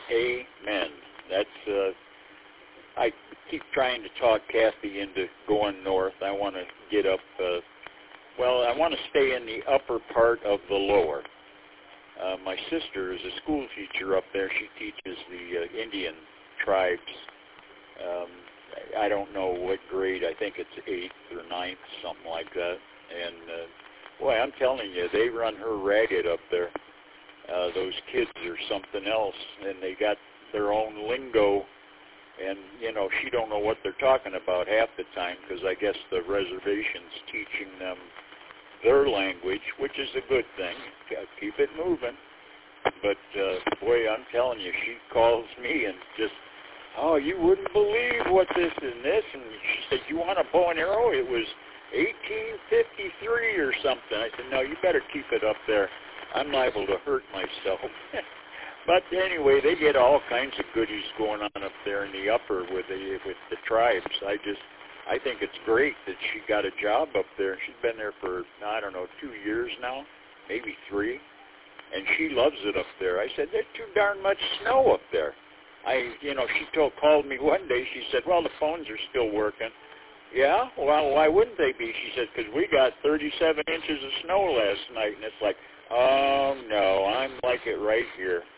Amen. That's, I keep trying to talk Kathy into going north. I want to get up, I want to stay in the upper part of the lower. My sister is a school teacher up there. She teaches the Indian tribes. I don't know what grade. I think it's 8th or 9th, something like that. And, boy, I'm telling you, they run her ragged up there. Those kids are something else, and they got their own lingo. And, you know, she don't know what they're talking about half the time because I guess the reservation's teaching them their language, which is a good thing. Keep it moving. But, boy, I'm telling you, she calls me and just, oh, you wouldn't believe what this and this. And she said, you want a bow and arrow? It was 1853 or something. I said, no, you better keep it up there. I'm liable to hurt myself. But anyway, they get all kinds of goodies going on up there in the upper with the tribes. I think it's great that she got a job up there. She's been there for, I don't know, 2 years now, maybe 3. And she loves it up there. I said, there's too darn much snow up there. She called me one day. She said, well, the phones are still working. Yeah? Well, why wouldn't they be? She said, because we got 37 inches of snow last night. And it's like, oh, no, I'm like it right here.